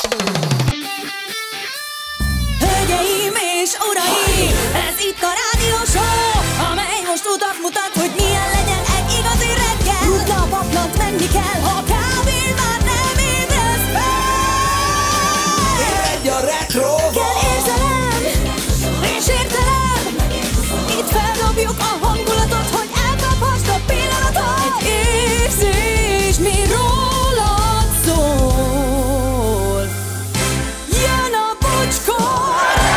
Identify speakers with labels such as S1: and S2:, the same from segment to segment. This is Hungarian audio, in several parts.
S1: Hölgyeim és uraim, ez itt a rádió show, amely most utat mutat, hogy milyen legyen egy igazi reggel. Rutna a paplant, menni kell, ha kávén már nem ébresz fel.
S2: Egy a retro.
S1: Kell érzelem és értelem, itt feldobjuk a hangulatot, hogy elkaphast a pillanatot. Egy érzés, mi rólad szól. Jön a bocskor.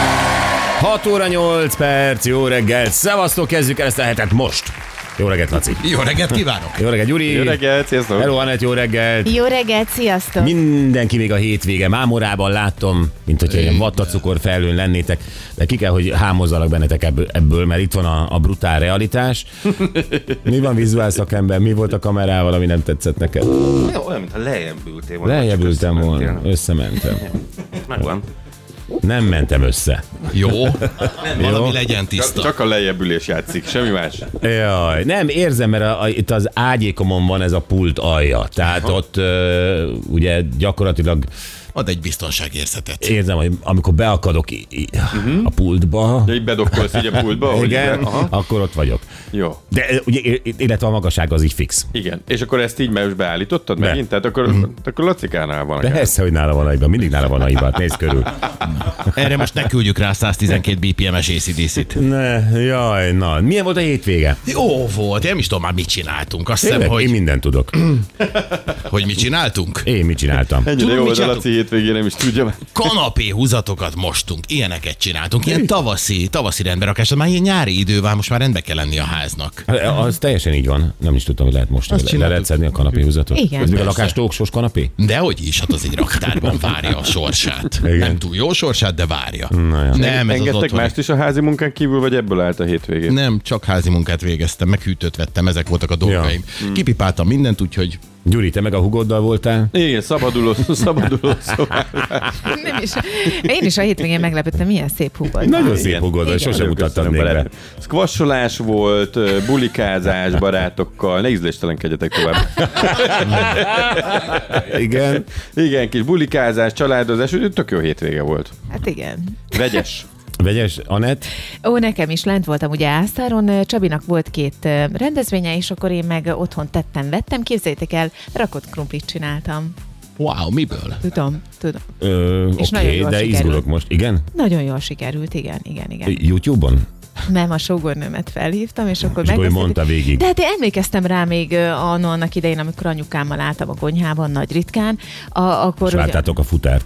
S3: 6 óra 8 perc, jó reggel, szevasztok, kezdjük el ezt a hetet most. Jó reggelt, Laci.
S4: Jó reggelt kívánok!
S3: Jó reggelt, Gyuri.
S5: Jó reggelt, sziasztok!
S3: Hello, Anett, jó reggelt.
S6: Jó reggelt, sziasztok!
S3: Mindenki még a hétvége mámorában láttam, mint hogyha ilyen vattacukor felhőn lennétek, de ki kell, hogy hámozzalak bennetek ebből, mert itt van a brutál realitás. Mi van vizuál szakember? Mi volt a kamerával, ami nem tetszett neked?
S5: Jó, olyan, mintha lejjebb ültél volna.
S3: Lejjebb ültem volna, összementem.
S5: Megvan.
S3: Nem mentem össze.
S4: Jó, valami legyen tiszta.
S5: Csak a lejjebbülés játszik, semmi más.
S3: Jaj, nem érzem, mert itt az ágyékomon van ez a pult alja. Tehát ott ugye gyakorlatilag
S4: Ad egy biztonságérzetet.
S3: érzem, hogy amikor beakadok a pultba,
S5: De így bedokkolsz így a pultba? hogy
S3: igen,
S5: Aha.
S3: akkor ott vagyok.
S5: Jó.
S3: De ugye, illetve a magasság az így fix.
S5: Igen. És akkor ezt így most beállítottad
S3: Be.
S5: megint? Tehát akkor Lacikánál van a gáz.
S3: Persze, hogy nála van a hiba, mindig nála van a hiba, nézd körül.
S4: Erre most ne küldjük rá 112 BPM-es ACDC-t.
S3: Ne, jaj, na, milyen volt a hétvége?
S4: Jó volt, én nem is tudom már mit csináltunk. Azt hiszem,
S3: Tényleg, én
S4: hogy,
S3: mindent tudok.
S4: hogy mit csináltunk.
S3: Én mit csináltam?
S5: Ennyire
S4: Tudod,
S5: jó
S4: mit
S5: volt a
S4: csináltuk?
S5: Laci hétvégén, nem is tudja már.
S4: Kanapé húzatokat mostunk, ilyeneket csináltunk. Ilyen tavaszi rendberakás, már ilyen nyári idő van, most már rendbe kell lenni a háznak.
S3: Az teljesen így van. Nem is tudtam, hogy lehet most. Le
S4: csináltuk.
S3: lehet szedni a kanapéhúzatot?
S6: Igen.
S3: Ez még a
S4: Persze.
S3: lakás tóksos kanapé?
S4: Dehogy is, hát az egy raktárban várja a sorsát.
S3: Igen.
S4: Nem túl jó sorsát, de várja.
S3: Na, ja.
S4: Nem, ez az
S5: Engedtek
S4: otthoni.
S5: mást is a házi munkán kívül, vagy ebből állt a hétvégén?
S4: Nem, csak házi munkát végeztem, meg hűtőt vettem, ezek voltak a dolgaim.
S3: Ja.
S4: Kipipáltam mindent, úgyhogy
S3: Gyuri, te meg a hugoddal voltál?
S5: Igen, szabaduló szóval.
S6: Nem is. Én is a hétvégén meglepődtem, milyen szép húgod.
S3: Nagyon szép hugod, sosem mutattad még be.
S5: Squasholás volt, bulikázás barátokkal, ne ízléstelenkedjetek tovább.
S3: Igen.
S5: Igen, kis bulikázás, családozás, úgy tök jó hétvége volt.
S6: Hát igen.
S5: Vegyes.
S3: Vegyes, Anett?
S6: Ó, nekem is lent voltam ugye Ásztáron, Csabinak volt 2 rendezvénye, és akkor én meg otthon vettem. Képzeljétek el, rakott krumplit csináltam.
S4: wow, miből?
S6: Tudom. És
S3: Oké,
S6: nagyon jól
S3: de
S6: sikerült.
S3: izgulok most. Igen?
S6: Nagyon jól sikerült, igen.
S3: YouTube-on?
S6: Nem, a sógornőmet felhívtam, és akkor
S3: És akkor ő
S6: megbeszéltük.
S3: mondta végig.
S6: De hát én emlékeztem rá még annak idején, amikor anyukámmal álltam a konyhában, nagy ritkán. Akkor
S3: És láttátok a futárt.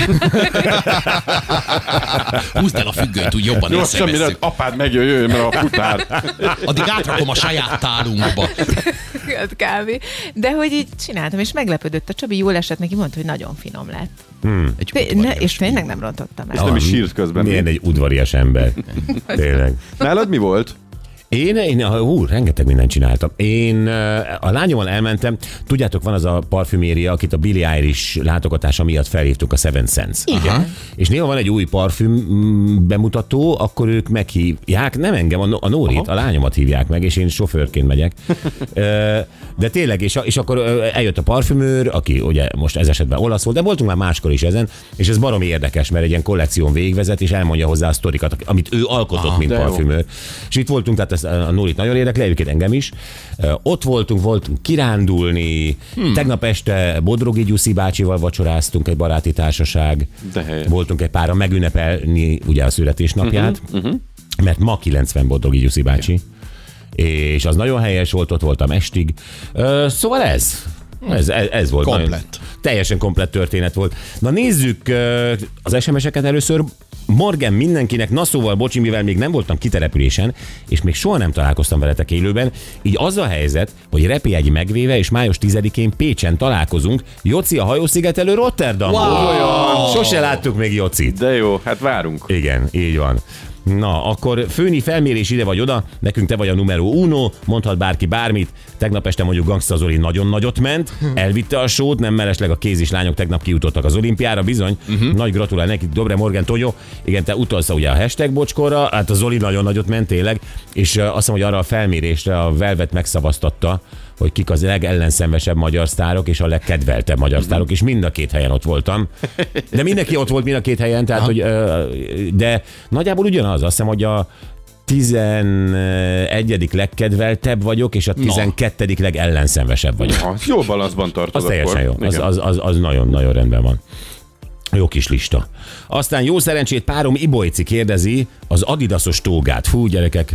S4: Húzd el a függönyt, úgy jobban
S5: Gyorsan, mire
S4: észrevesszük.
S5: apád megjön, mert a futár.
S4: Addig átrakom a saját tálunkba.
S6: Hát kb. De hogy így csináltam, és meglepődött a Csabi, jól esett neki, mondta, hogy nagyon finom lett.
S4: Egy
S6: És tényleg nem rontottam el.
S5: Nem is sírt közben.
S3: Milyen egy udvarias ember. Tényleg.
S5: Nálad mi volt?
S3: Én rengeteg mindent csináltam. Én a lányommal elmentem, tudjátok, van az a parfüméria, akit a Billie Eilish látogatása miatt felhívtuk, a Seven Sense.
S6: Igen.
S3: És néha van egy új parfüm bemutató, akkor ők meghívják, nem engem, a Nórit, a lányomat hívják meg, és én sofőrként megyek. De tényleg, és akkor eljött a parfümőr, aki ugye most ez esetben olasz volt, de voltunk már máskor is ezen, és ez baromi érdekes, mert egy ilyen kollekción végigvezet, és elmondja hozzá a sztorikat, amit ő alkotott, mint
S5: de jó.
S3: parfümőr. És itt voltunk, tehát a Nórit nagyon érdekli, egyébként engem is. Ott voltunk kirándulni, tegnap este Bodrogi Gyuszi bácsival vacsoráztunk, egy baráti társaság.
S5: De helyes.
S3: Voltunk egy páran megünnepelni ugye a születésnapját, mert ma 90 Bodrogi Gyuszi bácsi. És az nagyon helyes volt, ott voltam estig. Szóval ez volt.
S4: Komplett.
S3: Nagyon, teljesen komplett történet volt. Na nézzük az SMS-eket először. Morgan mindenkinek, na szóval bocsi, mivel még nem voltam kitelepülésen, és még soha nem találkoztam veletek élőben, így az a helyzet, hogy repjegy megvéve, és május 10-én Pécsen találkozunk, Joci a hajószigetelő Rotterdamból.
S4: Wow!
S3: Sose láttuk még Jocit.
S5: De jó, hát várunk.
S3: Igen, így van. Na, akkor főni felmérés ide vagy oda, nekünk te vagy a numero uno, mondhat bárki bármit. Tegnap este mondjuk Gangsta Zoli nagyon nagyot ment, elvitte a sót, nem mellesleg a kézis lányok tegnap kijutottak az olimpiára, bizony. Nagy gratulál nekik, Dobre Morgan Tonyó. Igen, te utalsz ugye a hashtag bocskorra, hát a Zoli nagyon nagyot ment tényleg, és azt hiszem, hogy arra a felmérésre a Velvet megszavaztatta, hogy kik az legellenszenvesebb magyar sztárok és a legkedveltebb magyar sztárok, és mind a két helyen ott voltam. De mindenki ott volt mind a két helyen, tehát, hogy, de nagyjából ugyanaz, azt hiszem, hogy a 11. legkedveltebb vagyok, és a 12. legellenszenvesebb vagyok.
S5: Jó balanszban tartod.
S3: Az teljesen jó,
S5: Igen.
S3: az nagyon-nagyon rendben van. Jó kis lista. Aztán jó szerencsét párom Ibolyci kérdezi az adidasos tógát. Fú, gyerekek!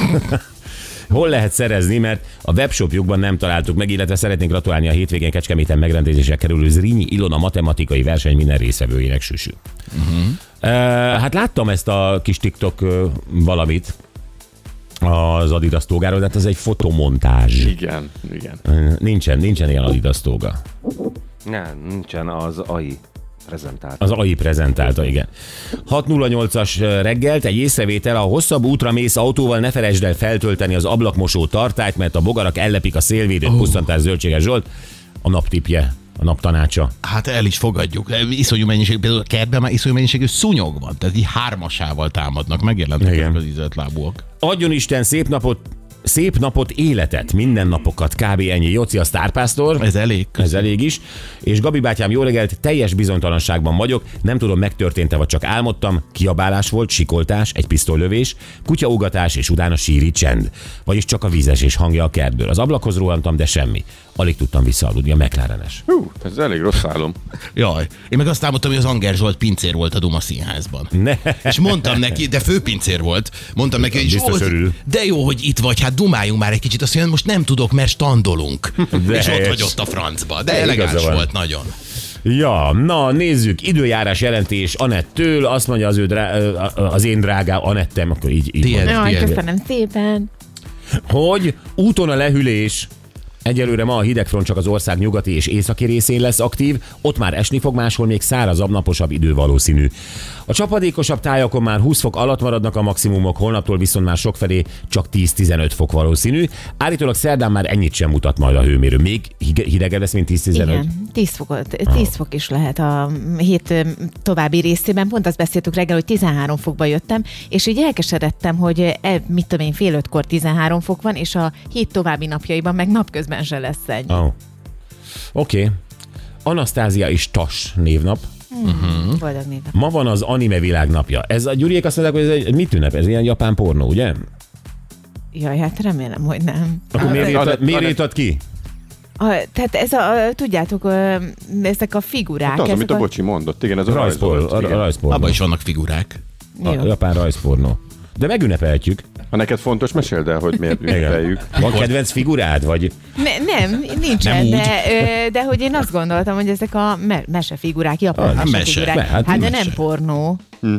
S3: Hol lehet szerezni, mert a webshopjukban nem találtuk meg, illetve szeretnénk gratulálni a hétvégén Kecskeméten megrendezésre kerülő Zrínyi Ilona matematikai verseny minden részvevőjének, Süsü. Hát láttam ezt a kis TikTok valamit az Adidas tógáról, de hát ez egy fotomontázs.
S5: Igen.
S3: Nincsen ilyen Adidas tóga.
S2: Nem, nincsen az AI prezentált.
S3: Az AI prezentálta, igen. 608-as reggelt, egy észrevétel, ha hosszabb útra mész autóval, ne felejtsd el feltölteni az ablakmosó tartályt, mert a bogarak ellepik a szélvédőt, Pusztantás Zöldséges Zsolt. A naptipje, a naptanácsa.
S4: Hát el is fogadjuk. Iszonyú mennyiség, például a kertben már iszonyú mennyiségű szúnyog van, tehát így 3-asával támadnak, megjelentek
S3: Igen.
S4: az ízeltlábúak.
S3: Adjon Isten szép napot, életet, mindennapokat, kb. Ennyi. Jóci a sztárpásztor.
S4: Ez elég.
S3: Ez elég is. És Gabi bátyám, jó reggelt, teljes bizonytalanságban vagyok, nem tudom, megtörtént-e, vagy csak álmodtam, kiabálás volt, sikoltás, egy pisztolylövés, kutyaugatás és utána síri csend. Vagyis csak a vízesés hangja a kertből. Az ablakhoz rohantam, de semmi. Alig tudtam visszaaludni, a McLaren-es.
S5: Ez elég rossz álom.
S4: Jaj. Én meg azt álmodtam, hogy az Anger Zsolt pincér volt a Duma Színházban.
S3: Ne.
S4: És mondtam neki, de főpincér volt, mondtam neki, hogy
S3: Biztos
S4: Zsolt,
S3: örül.
S4: de jó, hogy itt vagy, hát dumáljunk már egy kicsit, azt mondja, most nem tudok, mert standolunk.
S3: De
S4: és ott
S3: helyes.
S4: vagy ott a francba. De
S3: Igaza
S4: elegáns
S3: van.
S4: volt nagyon.
S3: Ja, na nézzük, időjárás jelentés Anettől, azt mondja az én drágám Anettem, akkor így
S4: Tiéd.
S3: mondom,
S6: Jaj,
S4: Ilyen.
S6: köszönöm szépen.
S3: hogy úton a lehűlés. Egyelőre ma a hidegfront csak az ország nyugati és északi részén lesz aktív, ott már esni fog, máshol még szárazabb, naposabb idő valószínű. A csapadékosabb tájakon már 20 fok alatt maradnak a maximumok, holnaptól viszont már sokfelé csak 10-15 fok valószínű. Állítólag szerdán már ennyit sem mutat majd a hőmérő. Még hidegebb lesz, mint 10-15?
S6: Igen, 10 fok is lehet a hét további részében. Pont azt beszéltük reggel, hogy 13 fokba jöttem, és így elkeseredtem, hogy mit tudom én, fél 5-kor 13 fok van, és a hét további napjaiban meg napközben se lesz ennyi.
S3: Oh. Oké. Anasztázia és Tas névnap.
S6: Boldog névnap.
S3: Ma van az anime világnapja. Ez a Gyuriék azt mondják, hogy ez egy mit ünnep? Ez ilyen japán pornó, ugye?
S6: Jaj, hát remélem, hogy nem.
S3: Akkor miért írtad ki?
S6: Tehát tudjátok, ezek a figurák.
S5: Hát az,
S6: ezek
S5: amit a Bocsi mondott. Igen, ez a
S3: Rajzpornó.
S5: rajzolás.
S4: Abban is vannak figurák.
S3: A
S6: Jó.
S3: japán rajzpornó. De megünnepelhetjük.
S5: Ha neked fontos, meséld el, hogy miért
S3: Igen.
S5: ünnepeljük.
S3: Van kedvenc figurád, vagy?
S6: Nem, nincsen,
S4: Nem úgy.
S6: de hogy én azt gondoltam, hogy ezek a mesefigurák, japán
S3: Hát
S6: mesefigurák.
S3: mese. Hát
S6: Hát de
S4: mese.
S6: nem pornó.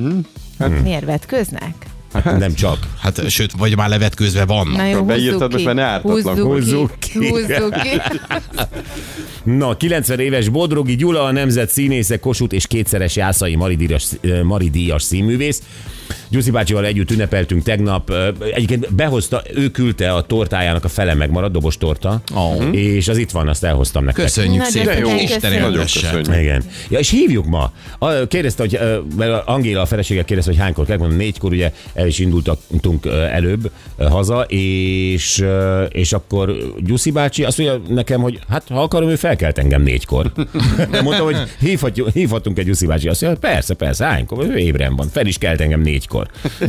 S6: Miért vetköznek?
S3: Nem csak.
S4: Hát sőt, vagy már levetkőzve vannak.
S6: Na jó,
S5: beírtad,
S6: húzzuk
S5: most
S6: ki.
S5: már ne ártatlan.
S3: Húzzuk ki.
S6: Húzzuk ki.
S3: Na, 90 éves Bodrogi Gyula, a nemzet színésze, Kossuth és kétszeres Jászai Mari díjas színművész. Gyuszi bácsival együtt ünnepeltünk tegnap. Egyébként behozta, ő küldte a tortájának a fele megmaradt, dobos torta, és az itt van, azt elhoztam nektek.
S4: Köszönjük
S6: Nagyon
S4: szépen.
S6: jó.
S4: Isten
S6: Köszönjük.
S5: Nagyon
S4: éltesse.
S5: köszönjük.
S3: Igen. Ja, és hívjuk ma. Kérdezte, hogy mert Angéla, a felesége kérdezte, hogy hánykor kell, mondom, 4-kor, ugye el is indultunk előbb haza, és akkor Gyuszi bácsi azt mondja nekem, hogy hát ha akarom, ő felkelt engem 4-kor. Mondtam, hogy hívhatunk egy Gyuszi bácsi. Azt mondja, persze, hánykor, ő ébren van, fel is kelt engem 4-kor.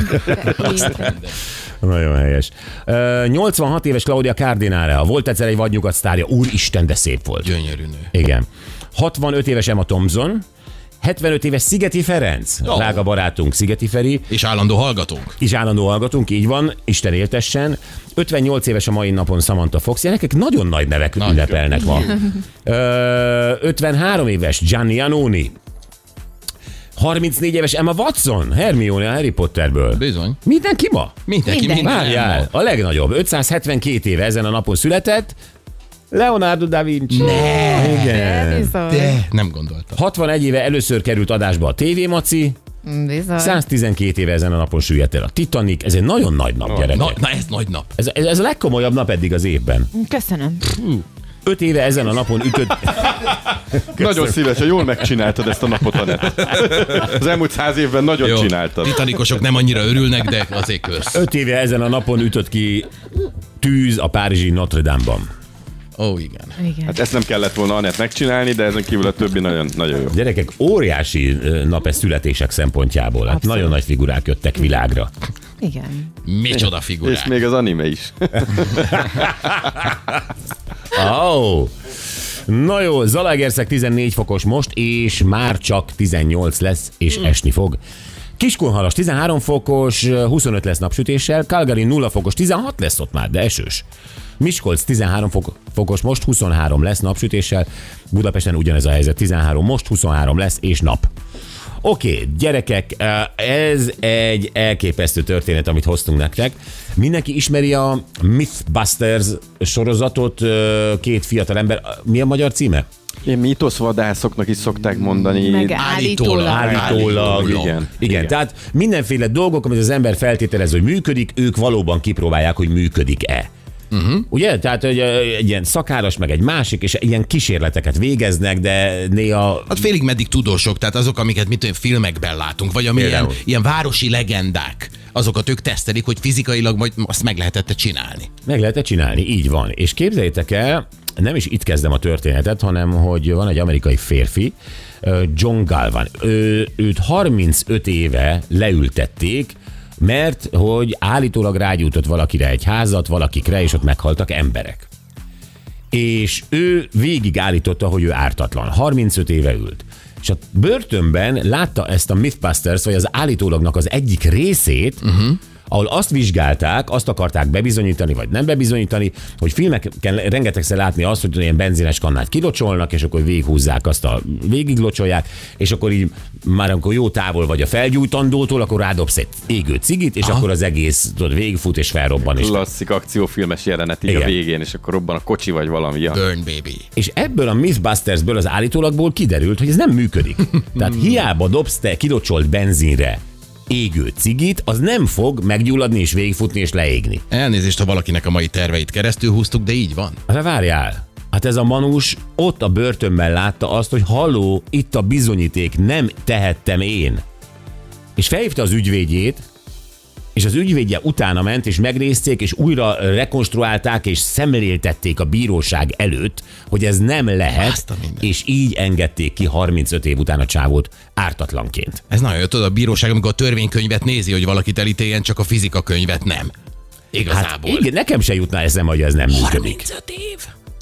S3: Nagyon helyes. 86 éves Claudia Cardinale, volt egyszer egy vadnyugat sztárja, úristen, de szép volt.
S4: Gyönyörű nő.
S3: Igen. 65 éves Emma Thompson, 75 éves Szigeti Ferenc, drága barátunk Szigeti Feri,
S4: És állandó hallgatónk.
S3: is állandó hallgatunk, így van, Isten éltessen. 58 éves a mai napon Samantha Fox, ilyenek nagyon nagy nevek ünnepelnek ma. 53 éves Gianni Annoni, 34 éves Emma Watson, Hermione a Harry Potterből.
S4: Bizony.
S3: Mindenki ma?
S4: Mindenki
S6: Minden.
S4: minden.
S3: Várjál, a legnagyobb, 572 éve ezen a napon született, Leonardo da Vinci. Igen.
S6: Bizony.
S4: De nem gondoltam.
S3: 61 éve először került adásba a TV Maci,
S6: Bizony.
S3: 112 éve ezen a napon süllyedt el a Titanic, ez egy nagyon nagy nap, gyerekek.
S4: Na ez nagy nap.
S3: Ez a legkomolyabb nap eddig az évben.
S6: Köszönöm.
S3: 5 éve ezen a napon ütött...
S5: Nagyon szívesen, jól megcsináltad ezt a napot, Anett. Az elmúlt 100 évben nagyon csináltad.
S4: Titanicosok nem annyira örülnek, de azért kösz.
S3: 5 éve ezen a napon ütött ki tűz a párizsi Notre Dame-ban.
S4: Ó, igen.
S6: Igen.
S5: Hát ezt nem kellett volna Anett megcsinálni, de ezen kívül a többi nagyon, nagyon jó.
S3: Gyerekek, óriási nap ez születések szempontjából. Hát
S6: Abszolút.
S3: nagyon nagy figurák jöttek világra.
S6: Igen.
S4: Micsoda
S5: És
S4: figurák.
S5: még az anime is.
S3: Oh. Na jó, Zalaegerszeg 14 fokos most, és már csak 18 lesz, és esni fog. Kiskunhalas 13 fokos, 25 lesz napsütéssel, Calgary 0 fokos, 16 lesz ott már, de esős. Miskolc 13 fokos most, 23 lesz napsütéssel, Budapesten ugyanez a helyzet, 13 most, 23 lesz, és nap. Oké, gyerekek, ez egy elképesztő történet, amit hoztunk nektek. Mindenki ismeri a Mythbusters sorozatot, két fiatal ember. Mi a magyar címe?
S5: Ilyen mítoszvadászoknak is szokták mondani.
S6: Meg állítólag.
S3: Állítólag.
S5: Igen.
S3: Tehát mindenféle dolgok, amit az ember feltételez, hogy működik, ők valóban kipróbálják, hogy működik-e. Ugye? Tehát hogy egy ilyen szakáras, meg egy másik, és ilyen kísérleteket végeznek, de néha...
S4: Hát félig meddig tudósok, tehát azok, amiket filmekben látunk, vagy ami ilyen városi legendák, azokat ők tesztelik, hogy fizikailag majd azt meg lehetett csinálni.
S3: Meg lehet csinálni, így van. És képzeljétek el, nem is itt kezdem a történetet, hanem hogy van egy amerikai férfi, John Galvan. Őt 35 éve leültették, mert hogy állítólag rágyújtott valakire egy házat, valakikre, és ott meghaltak emberek. És ő végig állította, hogy ő ártatlan. 35 éve ült. És a börtönben látta ezt a Mythbusters, vagy az állítólagnak az egyik részét, ahol azt vizsgálták, azt akarták bebizonyítani, vagy nem bebizonyítani, hogy filmeken rengetegszer látni azt, hogy ilyen benzines kannát kilocsolnak, és akkor végighúzzák azt végiglocsolják, és akkor így már amikor jó távol vagy a felgyújtandótól, akkor rádobsz egy égő cigit, és akkor az egész tudod, végigfut és felrobban is.
S5: Klasszik akciófilmes jelenet így a végén, és akkor robban a kocsi vagy valami. Ja.
S4: Burn baby.
S3: És ebből a Mythbustersből, az állítólagból kiderült, hogy ez nem működik. Tehát hiába dobsz te kilocsolt benzinre égő cigit, az nem fog meggyulladni és végigfutni és leégni.
S4: Elnézést, ha valakinek a mai terveit keresztül húztuk, de így van.
S3: Hát várjál, hát ez a manus ott a börtönben látta azt, hogy halló, itt a bizonyíték, nem tehettem én. És felhívta az ügyvédjét, és az ügyvédje utána ment, és megnézték, és újra rekonstruálták, és szemléltették a bíróság előtt, hogy ez nem lehet, és így engedték ki 35 év után a csávót ártatlanként.
S4: Ez nagyon jó, tudod, a bíróság, amikor a törvénykönyvet nézi, hogy valakit elítéljen, csak a fizikakönyvet nem. Igazából.
S3: Hát igen, nekem se jutna eszembe, hogy ez nem működik.
S4: 35 év.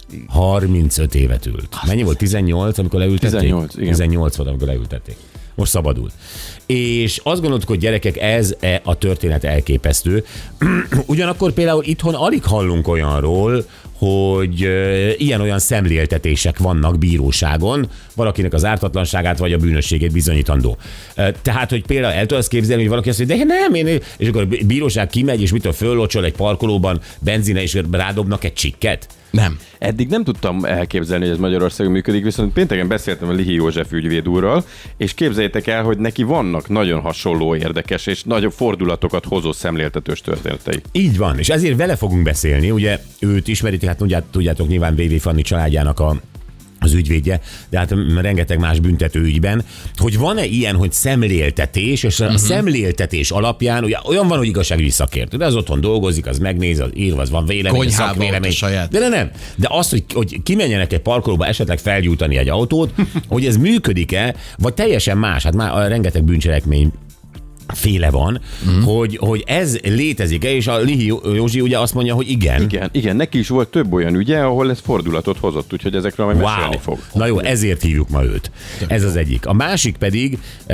S3: 35 évet ült. Mennyi volt? 18, amikor leültették?
S5: 18, igen.
S3: 18 volt, amikor leültették. Most szabadult. És azt gondoltuk, hogy gyerekek, ez a történet elképesztő. Ugyanakkor például itthon alig hallunk olyanról, hogy ilyen-olyan szemléltetések vannak bíróságon, valakinek az ártatlanságát vagy a bűnösségét bizonyítandó. Tehát, hogy például el tudsz képzelni, hogy valaki azt mondja, de nem, és akkor a bíróság kimegy, és mitől föllocsol egy parkolóban benzine, és rádobnak egy csikket?
S4: Nem.
S5: Eddig nem tudtam elképzelni, hogy ez Magyarországon működik, viszont pénteken beszéltem a Lihi József ügyvéd úrral, és képzeljétek el, hogy neki vannak nagyon hasonló érdekes és nagyobb fordulatokat hozó szemléltetős történetei.
S3: Így van, és ezért vele fogunk beszélni, ugye őt ismeritek, hát tudjátok nyilván VV Fanni családjának az ügyvédje, de hát rengeteg más büntető ügyben, hogy van-e ilyen, hogy szemléltetés, és a szemléltetés alapján, ugye olyan van, hogy igazságügyi szakértő, de az otthon dolgozik, az megnéz, az ír, az van vélemény, szakvélemény. De nem. De az, hogy kimenjenek egy parkolóba esetleg felgyújtani egy autót, hogy ez működik-e, vagy teljesen más, hát már rengeteg bűncselekmény féle van, hogy ez létezik-e, és a Lihi Józsi ugye azt mondja, hogy igen.
S5: Igen, neki is volt több olyan ügye, ahol ez fordulatot hozott, úgyhogy ezekről majd mesélni fog.
S3: Na jó, ezért hívjuk ma őt. Ez az egyik. A másik pedig,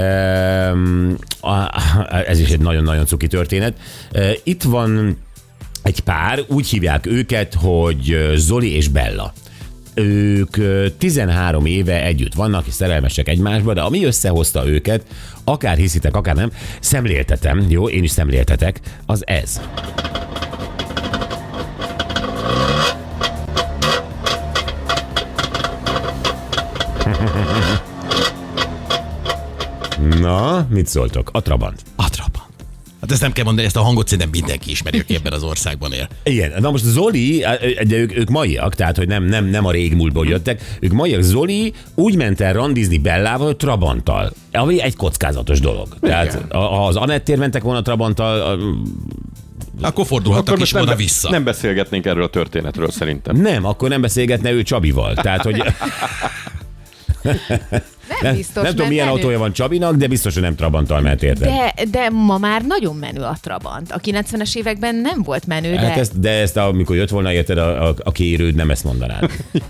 S3: ez is egy nagyon-nagyon cuki történet, itt van egy pár, úgy hívják őket, hogy Zoli és Bella. Ők 13 éve együtt vannak, és szerelmesek egymásba, de ami összehozta őket, akár hiszitek, akár nem, szemléltetem, jó, én is szemléltetek, az ez. Na, mit szóltok? A Trabant.
S4: A Trabant. Hát ezt nem kell mondani, ezt a hangot szerintem mindenki ismeri, aki ebben az országban él.
S3: Igen, na most Zoli, de ők maiak, tehát hogy nem a régmúltból jöttek, ők maiak. Zoli úgy ment el randizni Bellával, hogy Trabanttal, ami egy kockázatos dolog. Tehát ha az Anett tér mentek volna Trabanttal,
S4: Akkor fordulhattak is volna vissza.
S5: Nem beszélgetnénk erről a történetről szerintem.
S3: Nem, akkor nem beszélgetne ő Csabival. Tehát, hogy...
S6: Nem biztos,
S3: nem tudom, milyen
S6: menő.
S3: autója van Csabinak, de biztos, hogy nem Trabanttal ment, érted?
S6: De ma már nagyon menő a Trabant. A 90-es években nem volt menő, de...
S3: Hát ezt amikor jött volna, érted, a kérőd, nem ezt mondanád.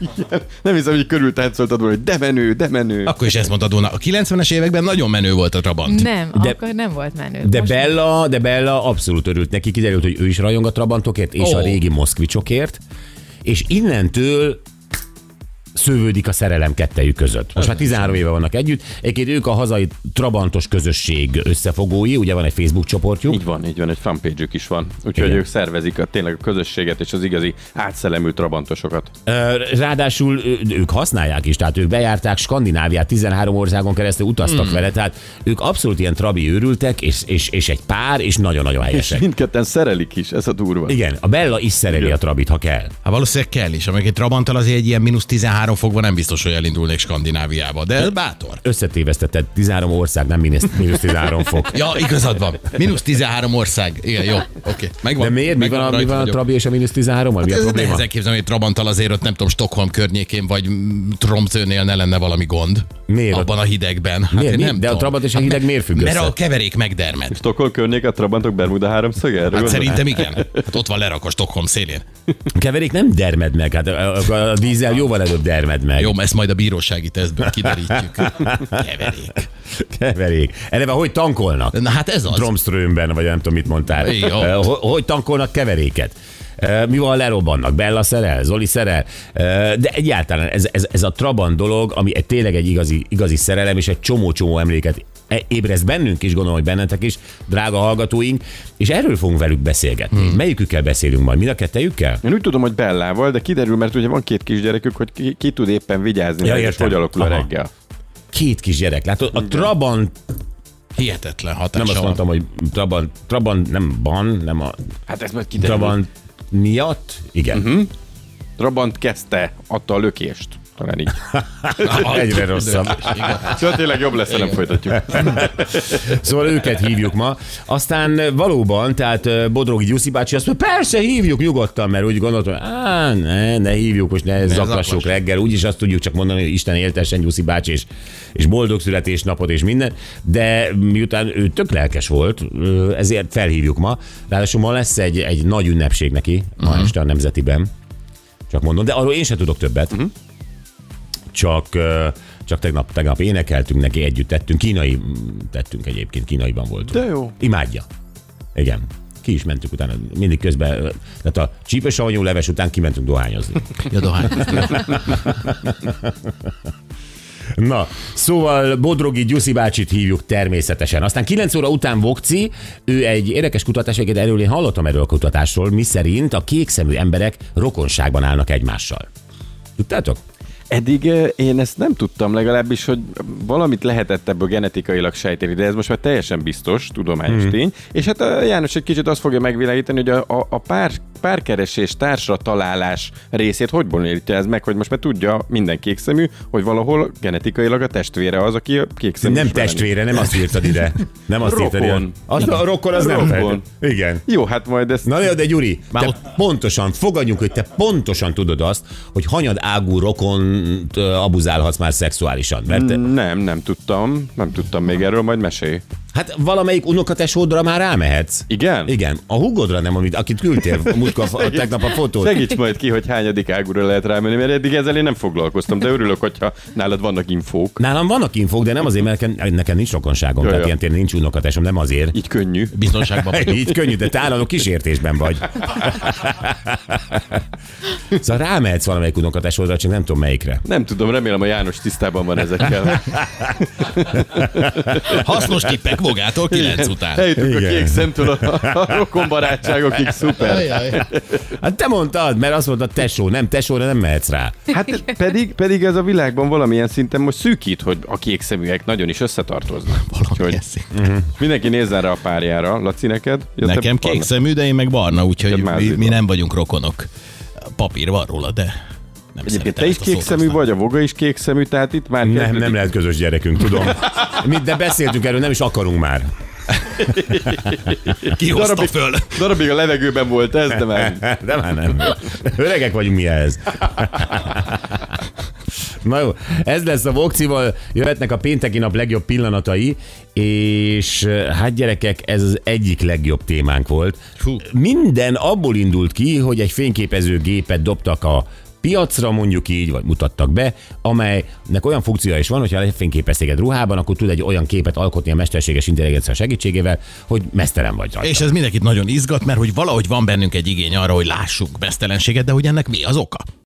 S5: Nem hiszem, hogy körültáncoltad volna, hogy de menő.
S4: Akkor is ezt mondtad volna. A 90-es években nagyon menő volt a Trabant.
S6: Nem,
S3: De-
S6: akkor nem volt menő.
S3: De
S6: Most
S3: Bella abszolút örült neki, kiderült, hogy ő is rajong a Trabantokért, és a régi moszkvicsokért, és innentől szövődik a szerelem kettejük között. Most már 13 éve vannak együtt. Egyébként ők a hazai trabantos közösség összefogói, ugye van egy Facebook csoportjuk.
S5: Így van, egy fanpage-ük is van. Úgyhogy
S3: Igen.
S5: ők szervezik tényleg a közösséget és az igazi átszellemült trabantosokat.
S3: Ráadásul ők használják is, tehát ők bejárták Skandináviát, 13 országon keresztül utaztak vele, tehát ők abszolút ilyen trabi őrültek, és egy pár, és nagyon-nagyon
S5: És
S3: helyesek.
S5: mindketten szerelik is, ez a durva.
S3: Igen, a Bella is szereli a trabit, ha kell.
S4: Hát valószínűleg kell is. Amikor egy Trabanttal azért egy ilyen -13 fokban nem biztos, hogy elindulnék Skandináviába, de ez bátor.
S3: Összetévesztetted, 13 ország, nem -13 fok.
S4: Ja, igazad van. -13 ország. Igen, jó. Oké. Megvan.
S3: De miért? Mi
S4: Megvan,
S3: van
S4: rajta
S3: a
S4: vagyok.
S3: trabi és a -13-mal? Mi a
S4: Ez
S3: probléma?
S4: nehezen képzelni, hogy Trabanttal azért ott nem tudom, Stockholm környékén vagy Tromsønél ne lenne valami gond.
S3: Miért?
S4: Abban a hidegben. Hát
S3: Miért?
S4: én
S3: Mi?
S4: nem
S3: De a
S4: tudom.
S3: Trabant és a hideg miért függ
S4: Mert
S3: össze?
S4: a keverék megdermed.
S5: Stockholm környék, a Trabantok Bermuda háromszöge? Erről
S4: Hát
S5: gondolod?
S4: szerintem igen. Hát ott van lerak a Stockholm szélén.
S3: A keverék nem dermed meg, hát a dízel jóval előbb dermed meg.
S4: Jó, ezt majd a bírósági tesztből kiderítjük. Keverék.
S3: Keverék. Eleve hogy tankolnak?
S4: Na hát ez az.
S3: Dromströmben, vagy nem tudom, mit mondtál.
S4: Jó.
S3: Hogy tankolnak keveréket? Mi van, lerobbannak? Bella szerel, Zoli szerel. De egyáltalán ez a Trabant dolog, ami tényleg egy igazi szerelem, és egy csomó emléket ébreszt bennünk is, gondolom, hogy bennetek is, drága hallgatóink, és erről fogunk velük beszélgetni. Melyikükkel beszélünk majd? Mind a kettejükkel?
S5: Én úgy tudom, hogy Bellával, de kiderül, mert ugye van 2 kisgyerekük, hogy ki tud éppen vigyázni,
S3: Ja,
S5: és
S3: értem.
S5: hogy alakul a
S3: Aha.
S5: reggel.
S3: 2 kisgyerek. Látod, a Trabant,
S4: Hihetetlen hatása
S3: nem azt
S4: van.
S3: mondtam, hogy Trabant nem a
S5: Hát ez majd kiderül.
S3: Trabant miatt, igen.
S5: Trabant kezdte, adta a lökést. Talán így.
S3: Egyre rosszabb.
S4: Igen.
S5: Szóval tényleg jobb lesz, ha nem folytatjuk.
S3: Szóval őket hívjuk ma. Aztán valóban, tehát Bodrogi Gyuszi bácsi azt mondja, persze hívjuk nyugodtan, mert úgy gondoltam, hogy ne hívjuk, most ne zaklassuk
S4: zaklass.
S3: reggel, úgyis azt tudjuk csak mondani, hogy Isten éltessen Gyuszi bácsi, és boldog születésnapot és minden, de miután ő tök lelkes volt, ezért felhívjuk ma. Ráadásul ma lesz egy nagy ünnepség neki, ma este a Nemzetiben. Csak mondom, de arról én sem tudok többet. Csak tegnap énekeltünk neki, együtt tettünk, tettünk egyébként, kínaiban voltunk.
S5: De jó.
S3: Imádja. Igen. Ki is mentünk utána, mindig közben, tehát a csípősavanyú leves után kimentünk dohányozni.
S4: Ja, dohány.
S3: Na, szóval Bodrogi Gyuszi bácsit hívjuk természetesen. Aztán 9 óra után Vokci, ő egy érdekes kutatás, egyébként erről én hallottam erről a kutatásról, miszerint a kékszemű emberek rokonságban állnak egymással. Tudtátok?
S5: Eddig én ezt nem tudtam, legalábbis, hogy valamit lehetett ebből genetikailag sejteni, de ez most már teljesen biztos, tudományos tény. És hát a János egy kicsit azt fogja megvilágítani, hogy a párkeresés, társra találás részét hogy bonyolítja ez meg, hogy most már tudja minden kékszemű, hogy valahol genetikailag a testvére az, aki a kékszemű.
S3: Nem
S5: is velem.
S3: testvére, nem azt írtad ide. Nem azt írtad ide.
S5: Rokon.
S3: A rokon az nem
S5: Rokon.
S3: fel. Igen.
S5: Jó, hát majd ezt...
S3: Na jó, de Gyuri,
S4: Már
S3: te
S4: ott-
S3: pontosan, fogadjunk, hogy te pontosan tudod azt, hogy hanyad ágú rokont abuzálhatsz már szexuálisan. Mert
S5: Nem tudtam. Nem tudtam még erről, majd mesélj.
S3: hát valamelyik unokatesódra már rámehetsz.
S5: Igen?
S3: Igen. A hugodra nem, akit küldtél tegnap a fotót.
S5: Segíts majd ki, hogy hányadik ágúra lehet rámenni, mert eddig ezzel én nem foglalkoztam, de örülök, hogyha nálad vannak infók.
S3: Nálam vannak infók, de nem azért, mert nekem nincs rokonságom,
S5: Ja,
S3: tehát
S5: ja.
S3: ilyen tényleg nincs unokatesom, nem azért.
S5: Így könnyű.
S4: Biztonságban vagyok.
S3: Így könnyű, de te állandó kísértésben vagy. Szóval rámehetsz valamelyik unokatesódra, csak nem tudom melyikre.
S5: Nem tudom, remélem a János tisztában van ezekkel.
S4: Hasznos tippek Vogától 9 után.
S5: Eljutunk a
S3: Igen.
S5: kék szemtől a rokonbarátságokig, szuper.
S3: Hát te mondtad, mert azt mondtad tesóra nem mehetsz rá.
S5: Hát pedig ez a világban valamilyen szinten most szűkít, hogy a kék szeműek nagyon is összetartoznak. Úgyhogy mindenki nézzen rá a párjára. Laci, neked? Ja, te
S4: Nekem
S5: barna.
S4: kék szemű, de én meg barna, úgyhogy
S5: Te mázlid
S4: mi
S5: van.
S4: nem vagyunk rokonok. Papír van róla, de nem
S5: Egyébként
S4: szeretem
S5: te is
S4: ezt a szót
S5: kék szemű
S4: használni.
S5: vagy, a Voga is kék szemű, tehát itt már
S3: Nem,
S5: kezdődik.
S3: nem lehet közös gyerekünk, tudom. De beszéltünk erről, nem is akarunk már.
S4: Ki hozta föl?
S5: Darabig a levegőben volt ez, de már...
S3: De már nem. Öregek vagyunk mi ehhez. Na jó, ez lesz a Vokcival, jöhetnek a pénteki nap legjobb pillanatai, és hát gyerekek, ez az egyik legjobb témánk volt.
S4: Hú.
S3: Minden abból indult ki, hogy egy fényképezőgépet dobtak a piacra, mondjuk így, vagy mutattak be, amelynek olyan funkciója is van, hogyha lefényképezték egy ruhában, akkor tud egy olyan képet alkotni a mesterséges intelligencia segítségével, hogy meztelen vagy rajta.
S4: És ez mindenkit nagyon izgat, mert hogy valahogy van bennünk egy igény arra, hogy lássuk meztelenséget, de hogy ennek mi az oka?